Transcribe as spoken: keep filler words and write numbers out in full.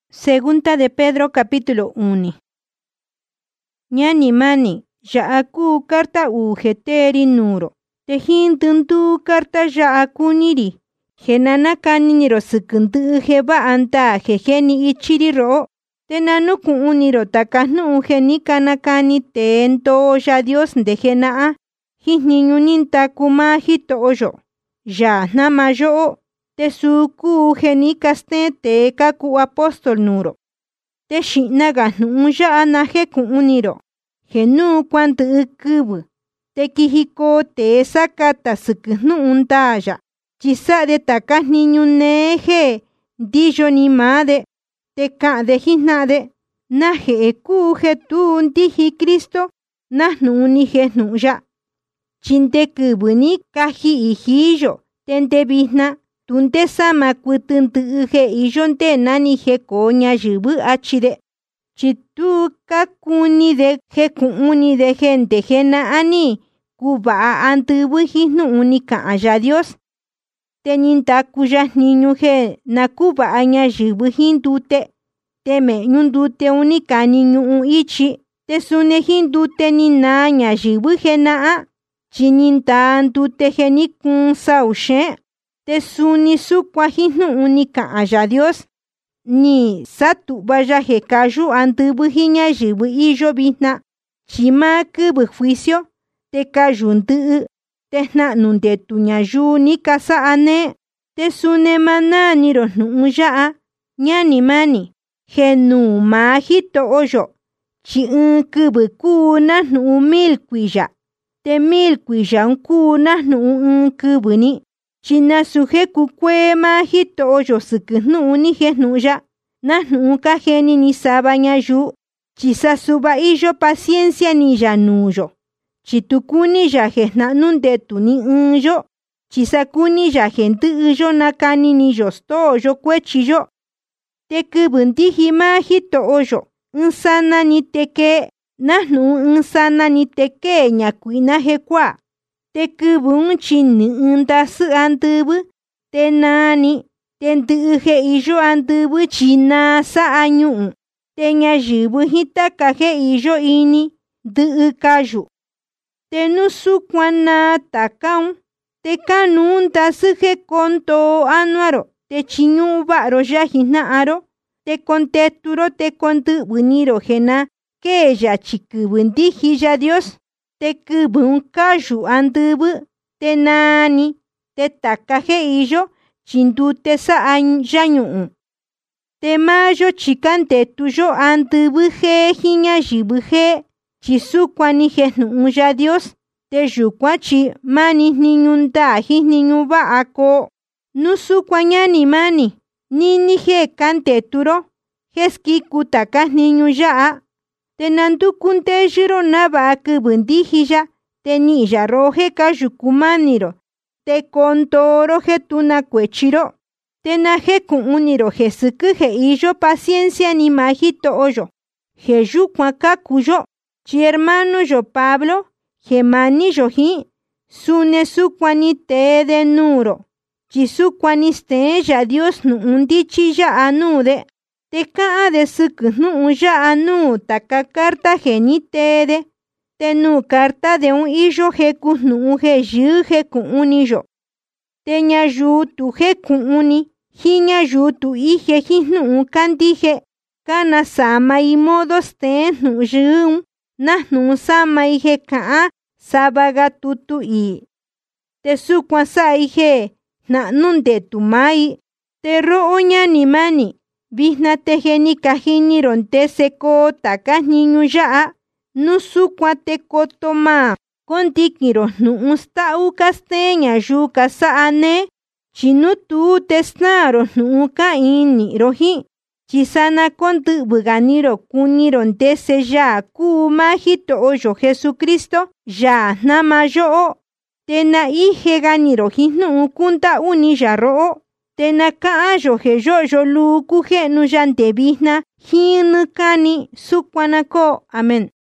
Segunda de Pedro capítulo uno. Ñani mani, ya'aku karta ujeteri nuro. Tehin tuntu karta ya'aku niri. Henana kaniniro sukuntu heba anta hejeni ichiri ro. Tenanu kuuniro takahnu ujeni kanakani tento ya Dios ndejenaa. Hijniñuninta kuma hito oyo. Ya namayo. Tesuku ujeni kaste te kaku apostol nuro. Te shinaga nuja anaje kuuniro. Genu kwantu ukubu. Te kihiko te sakata suknu untaya. Chisa de takas niñu neje. Diyo ni made. Te ka de hisnade. Naje ekuje tu ndiji Kristo. Nahnu unije nuya. Chinte kubuni kaji ijiyo. Tente bisna. Tunte sama kutuntu uje iyonte nani je koña yubu achide. Chitu kakuni de je kuuni de gente jena ani. Kuba antubu hinu unika aya Dios. Teninta kuyas niñu je na kuba aña yubu hindute. Teme nyundute unika niñu ichi. Te sune hindute ni naña yubu jena a. Chininta antute geni kun saushe. Te suni su kwajinu unika aya Dios. Ni satu vaya je kayu antubu hiña yubu iyo bihna. Chima kubu juicio. Te kayuntu. Te na nunde tuña yu ni kasa ane. Te sune mana niro nuya. Ñani mani. Genu majito oyo. Chi un kubu kuna nu mil kuya. Te mil kuya un kuna nu un kubu ni. China suje kukwe majito oyo suknu ni genuya. Nahnu kajeni ni sabaña yu. Chisa suba iyo paciencia ni yanuyo. Chitukuni ya gena nunde tu ni unyo. Chisakuni ya gente uyo nakani ni yosto oyo kwechiyo. Te kubundiji majito oyo. Unsana ni teke. Nahnu unsana ni teke ñakuina hekwa. Te kubun chini undasu andubu. Te nani. Te nduje iyo andubu china sa añu. Te ñayibu hitaka je iyo ini. Du kayu. Te nusu kwana takaun. Te kanun dasu je konto anuaro. Te chiñu baro ya hina aro. Te conteturo te kontu buniro jena. Que ella chikubundiji ya Dios. Te kubun kayu andubu. Te nani. Te takaje iyo. Chindute sa añu. Te mayo chikante tuyo andubu je hiña jibu je. Chisukwa ni jenu ya Dios. Te yukwa chi mani niñunda hijniñu ba ako. Nusukwa ñani mani. Nini je kante turo. Jeski kutakas niñu ya. Te nandukunte jiro naba kubundiji ya. Te niya roje kayukumaniro. Te kontoro je tuna kwechiro. Te naje kuuniro je sukuje iyo paciencia ni majito oyo. Je yukwa kakuyo. Chi hermano yo Pablo. Je mani yo hi. Sune sukwani te de nuro. Chi sukwani ste ya Dios nu undichi ya anude. Te kaa de suknu ya anu taka karta geni te de. Te nu karta de un iyo je kunu je yu je kuuni yo. Te ña yu tu je kuuni. Hi ña yu tu ije hinu kandije. Kana sama y modos te nu yun. Nahnu sama ije kaa. Sabaga tutu i. Te sukwa sa ije. Na nunde tu mai. Te roo ñani mani. Bihna te geni kajini ronte seko takas niñu ya. Nusukwa te kotoma. Kontikiro nu unsta u kasteña yu kasa ane. Chinu tu te snaro nu uka ini rohi. Chisana kontu buganiro kuniro te se ya ku majito oyo Jesucristo. Ya nama yo. Tena ije ganiro hinu ukunta uni ya ro. Tena ka ayo je yo yo lu kuje nu yante bihna. Hinu kani sukwanako. Amén.